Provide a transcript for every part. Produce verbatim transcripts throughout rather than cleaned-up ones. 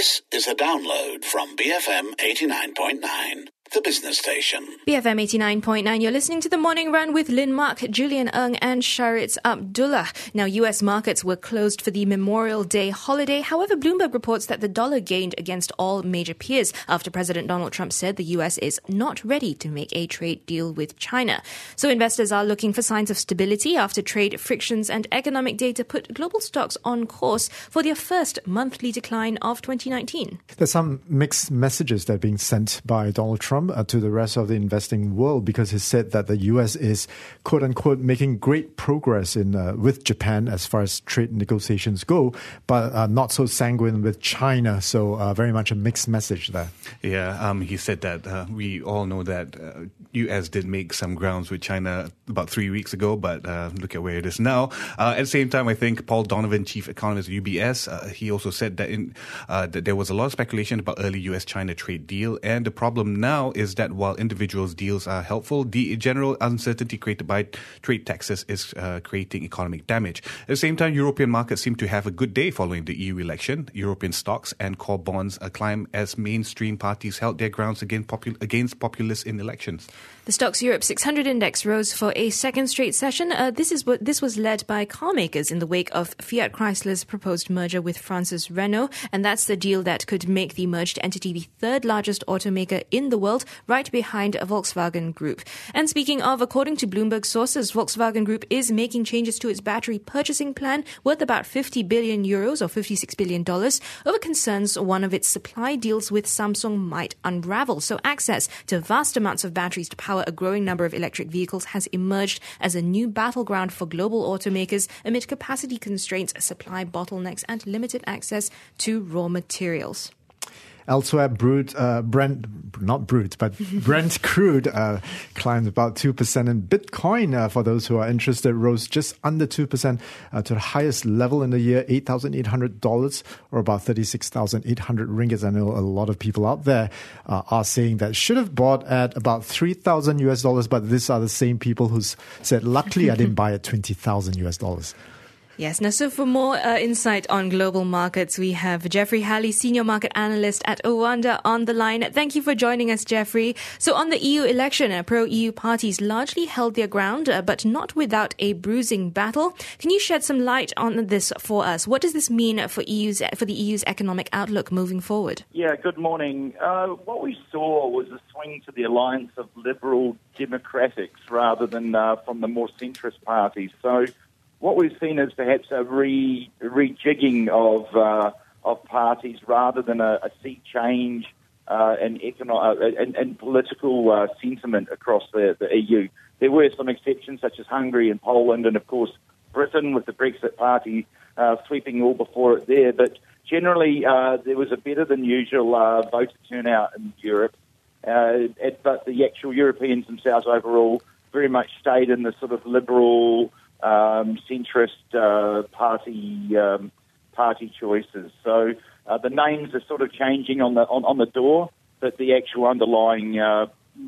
This is a download from B F M eighty-nine point nine, the business station. B F M eighty-nine point nine, you're listening to The Morning Run with Lynn Mark, Julian Ng and Sharitz Abdullah. Now, U S markets were closed for the Memorial Day holiday. However, Bloomberg reports that the dollar gained against all major peers after President Donald Trump said the U S is not ready to make a trade deal with China. So investors are looking for signs of stability after trade frictions and economic data put global stocks on course for their first monthly decline of twenty nineteen. There's some mixed messages that are being sent by Donald Trump uh, to the rest of the investing world, because he said that the U S is, quote unquote, making great progress in uh, with Japan as far as trade negotiations go, but uh, not so sanguine with China. So uh, very much a mixed message there. Yeah, um, he said that uh, we all know that uh, U S did make some grounds with China about three weeks ago, but uh, look at where it is now. Uh, at the same time, I think Paul Donovan, chief economist at U B S, uh, he also said that in uh, that there was a lot of speculation about early U S China trade deal, and the problem now is that while individuals' deals are helpful, the general uncertainty created by trade taxes is uh, creating economic damage. At the same time, European markets seem to have a good day following the E U election. European stocks and core bonds uh, climb as mainstream parties held their grounds against, popul- against populists in elections. The Stoxx Europe six hundred index rose for a second straight session. Uh, this is what this was led by car makers in the wake of Fiat Chrysler's proposed merger with France's Renault, and that's the deal that could make the merged entity the third largest automaker in the world, right behind Volkswagen Group. And speaking of, according to Bloomberg sources, Volkswagen Group is making changes to its battery purchasing plan worth about fifty billion euros or fifty-six billion dollars over concerns one of its supply deals with Samsung might unravel. So access to vast amounts of batteries to power a growing number of electric vehicles has emerged as a new battleground for global automakers amid capacity constraints, supply bottlenecks, and limited access to raw materials. Elsewhere, Brent, uh, Brent, not Brent, but Brent crude uh, climbed about two percent, and Bitcoin, uh, for those who are interested, rose just under two percent uh, to the highest level in the year, eight thousand eight hundred dollars, or about thirty-six thousand eight hundred ringgits. I know a lot of people out there uh, are saying that should have bought at about three thousand U S dollars, but these are the same people who said, luckily I didn't buy at twenty thousand U S dollars. Yes. Now, so for more uh, insight on global markets, we have Jeffrey Halley, Senior Market Analyst at Owanda, on the line. Thank you for joining us, Jeffrey. So on the E U election, uh, pro-E U parties largely held their ground, uh, but not without a bruising battle. Can you shed some light on this for us? What does this mean for E U's for the E U's economic outlook moving forward? Yeah, good morning. Uh, what we saw was a swing to the alliance of liberal democrats rather than uh, from the more centrist parties. So what we've seen is perhaps a re, rejigging of uh, of parties rather than a, a sea change uh, in, econo- uh, in, in political uh, sentiment across the, the E U. There were some exceptions, such as Hungary and Poland, and of course Britain with the Brexit Party uh, sweeping all before it there. But generally, uh, there was a better than usual uh, voter turnout in Europe. Uh, but the actual Europeans themselves overall very much stayed in the sort of liberal, Um, centrist uh, party um, party choices. So uh, the names are sort of changing on the on, on the door, but the actual underlying uh,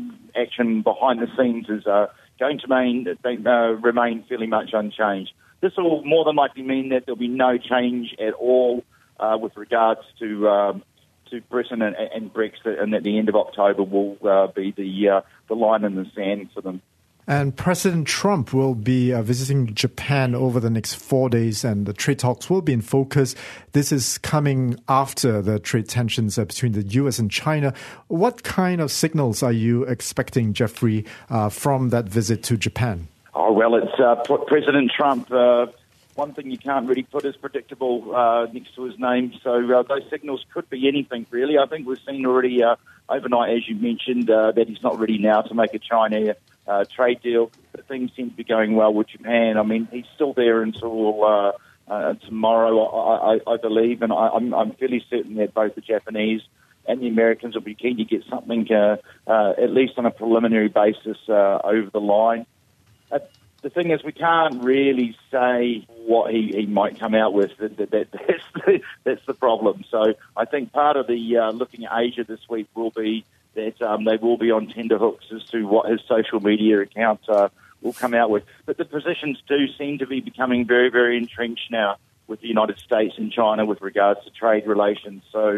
action behind the scenes is uh, going to main, uh, remain fairly much unchanged. This will more than likely mean that there'll be no change at all uh, with regards to um, to Britain and, and Brexit, and at the end of October will uh, be the uh, the line in the sand for them. And President Trump will be uh, visiting Japan over the next four days, and the trade talks will be in focus. This is coming after the trade tensions uh, between the U S and China. What kind of signals are you expecting, Jeffrey, uh, from that visit to Japan? Oh, well, it's uh, President Trump. Uh, one thing you can't really put as predictable uh, next to his name. So uh, those signals could be anything, really. I think we've seen already uh, overnight, as you mentioned, uh, that he's not ready now to make a China Uh, trade deal, but things seem to be going well with Japan. I mean, he's still there until uh, uh, tomorrow, I, I, I believe, and I, I'm, I'm fairly certain that both the Japanese and the Americans will be keen to get something, uh, uh, at least on a preliminary basis, uh, over the line. Uh, the thing is, we can't really say what he, he might come out with. That, that, that, that's, the, that's the problem. So I think part of the uh, looking at Asia this week will be that um, they will be on tenterhooks as to what his social media accounts uh, will come out with. But the positions do seem to be becoming very, very entrenched now with the United States and China with regards to trade relations. So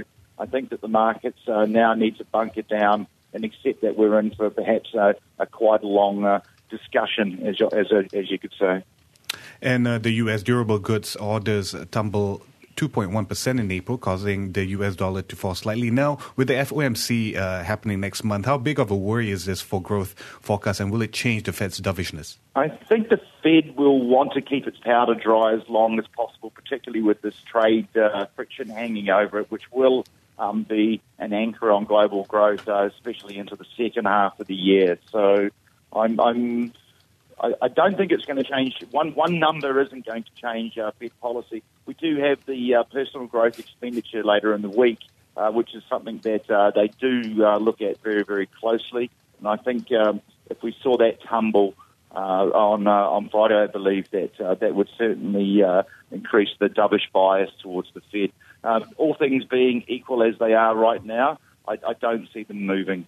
I think that the markets uh, now need to bunker down and accept that we're in for perhaps a, a quite long uh, discussion, as you, as, a, as you could say. And uh, the U S durable goods orders tumble two point one percent in April, causing the U S dollar to fall slightly. Now, with the F O M C uh, happening next month, how big of a worry is this for growth forecast, and will it change the Fed's dovishness? I think the Fed will want to keep its powder dry as long as possible, particularly with this trade uh, friction hanging over it, which will um, be an anchor on global growth, uh, especially into the second half of the year. So I'm... I'm I, I don't think it's going to change. One one number isn't going to change uh, Fed policy. We do have the uh, personal growth expenditure later in the week, uh, which is something that uh, they do uh, look at very, very closely. And I think um, if we saw that tumble uh, on uh, on Friday, I believe that uh, that would certainly uh, increase the dovish bias towards the Fed. Uh, all things being equal as they are right now, I, I don't see them moving.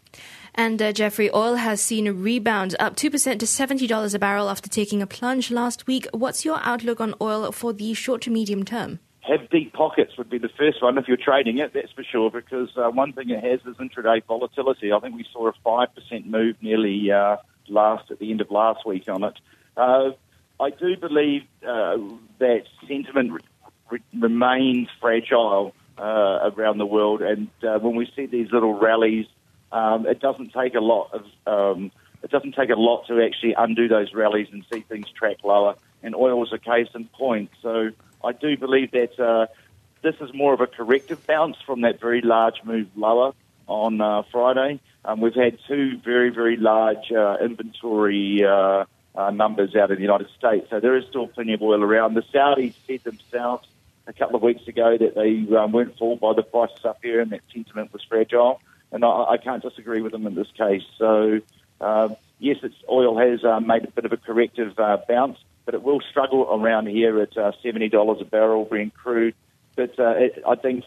And uh, Jeffrey, oil has seen a rebound, up two percent to seventy dollars a barrel after taking a plunge last week. What's your outlook on oil for the short to medium term? Have deep pockets would be the first one if you're trading it, that's for sure, because uh, one thing it has is intraday volatility. I think we saw a five percent move nearly uh, last at the end of last week on it. Uh, I do believe uh, that sentiment re- re- remains fragile uh, around the world, and uh, when we see these little rallies, Um, it doesn't take a lot of um, it doesn't take a lot to actually undo those rallies and see things track lower. And oil is a case in point. So I do believe that uh, this is more of a corrective bounce from that very large move lower on uh, Friday. Um, we've had two very very large uh, inventory uh, uh, numbers out of the United States, so there is still plenty of oil around. The Saudis said themselves a couple of weeks ago that they um, weren't fooled by the prices up here and that sentiment was fragile. And I, I can't disagree with them in this case. So, uh, yes, it's, oil has uh, made a bit of a corrective uh, bounce, but it will struggle around here at uh, seventy dollars a barrel, Brent crude. But uh, it, I think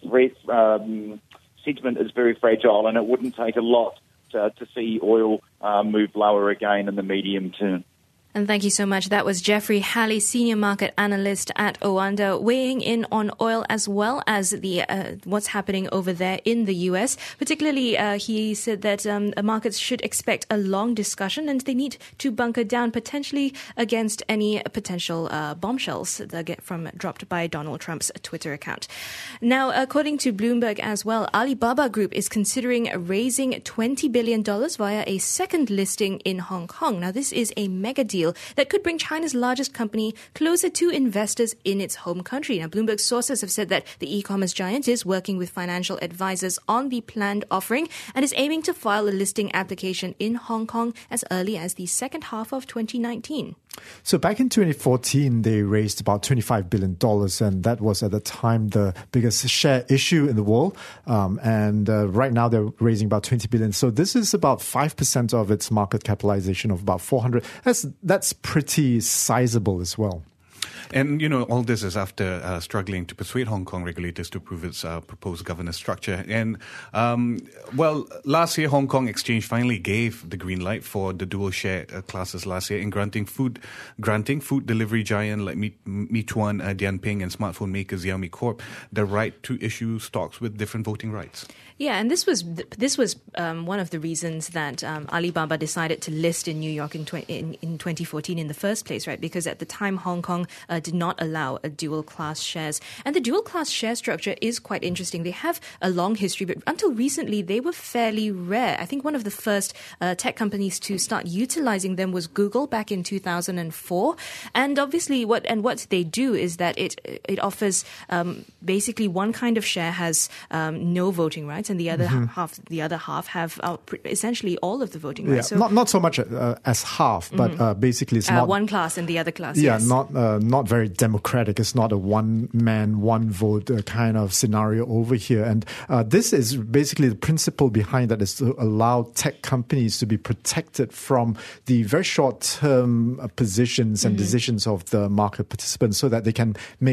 um, sentiment is very fragile, and it wouldn't take a lot to, to see oil uh, move lower again in the medium term. And thank you so much. That was Jeffrey Halley, Senior Market Analyst at Oanda, weighing in on oil as well as the uh, what's happening over there in the U S. Particularly, uh, he said that um, markets should expect a long discussion and they need to bunker down potentially against any potential uh, bombshells that get from dropped by Donald Trump's Twitter account. Now, according to Bloomberg as well, Alibaba Group is considering raising twenty billion dollars via a second listing in Hong Kong. Now, this is a mega deal that could bring China's largest company closer to investors in its home country. Now, Bloomberg sources have said that the e-commerce giant is working with financial advisors on the planned offering and is aiming to file a listing application in Hong Kong as early as the second half of twenty nineteen. So back in twenty fourteen, they raised about twenty-five billion dollars, and that was at the time the biggest share issue in the world. Um, and uh, right now they're raising about twenty billion dollars. So this is about five percent of its market capitalization of about four hundred. That's, that's pretty sizable as well. And, you know, all this is after uh, struggling to persuade Hong Kong regulators to approve its uh, proposed governance structure. And, um, well, last year, Hong Kong Exchange finally gave the green light for the dual share uh, classes last year in granting food granting food delivery giant like Meituan, uh, Dianping, and smartphone maker Xiaomi Corp the right to issue stocks with different voting rights. Yeah, and this was this was um, one of the reasons that um, Alibaba decided to list in New York in, tw- in in twenty fourteen in the first place, right? Because at the time, Hong Kong uh, did not allow a dual class shares, and the dual class share structure is quite interesting. They have a long history, but until recently, they were fairly rare. I think one of the first uh, tech companies to start utilizing them was Google back in two thousand four, and obviously, what and what they do is that it it offers um, basically one kind of share has um, no voting rights, and the other mm-hmm. half, the other half have uh, essentially all of the voting yeah, rights. So, not not so much uh, as half, but mm-hmm. uh, basically it's uh, not one class and the other class. Yeah, yes. not uh, not very democratic. It's not a one man, one vote uh, kind of scenario over here. And uh, this is basically the principle behind that is to allow tech companies to be protected from the very short term uh, positions and mm-hmm. decisions of the market participants, so that they can make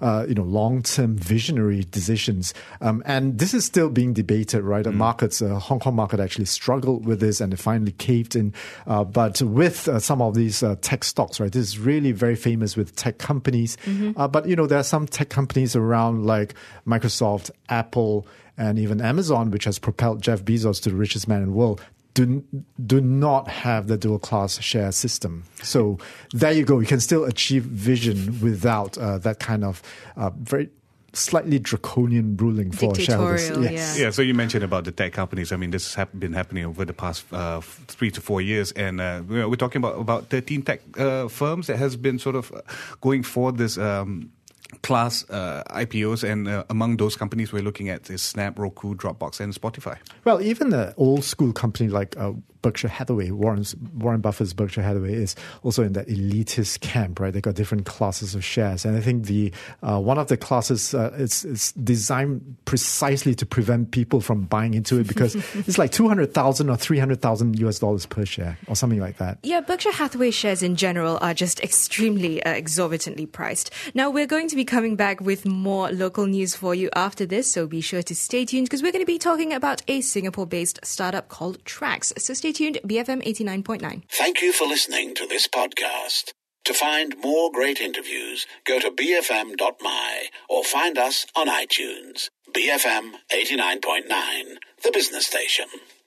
uh, you know, long-term visionary decisions. Um, and this is still being debated, right? The markets, uh, Hong Kong market actually struggled with this and it finally caved in. Uh, but with uh, some of these uh, tech stocks, right, this is really very famous with tech companies. Mm-hmm. Uh, but, you know, there are some tech companies around like Microsoft, Apple, and even Amazon, which has propelled Jeff Bezos to the richest man in the world, do, do not have the dual class share system. So there you go. You can still achieve vision without uh, that kind of uh, very slightly draconian ruling for shareholders. Yes. Yeah. yeah, so you mentioned about the tech companies. I mean, this has hap- been happening over the past uh, three to four years. And uh, we're talking about, about thirteen tech uh, firms that has been sort of going for this um, class uh, I P Os, and uh, among those companies we're looking at is Snap, Roku, Dropbox, and Spotify. Well, even the old school company like uh, Berkshire Hathaway, Warren's, Warren Buffett's Berkshire Hathaway is also in that elitist camp, right? They got different classes of shares, and I think the uh, one of the classes uh, is, is designed precisely to prevent people from buying into it because it's like two hundred thousand or three hundred thousand U S dollars per share or something like that. Yeah, Berkshire Hathaway shares in general are just extremely uh, exorbitantly priced. Now we're going to be coming back with more local news for you after this, so be sure to stay tuned because we're going to be talking about a Singapore-based startup called Trax. So stay tuned, B F M eighty-nine point nine. Thank you for listening to this podcast. To find more great interviews, go to b f m dot m y or find us on iTunes. B F M eighty-nine point nine, the business station.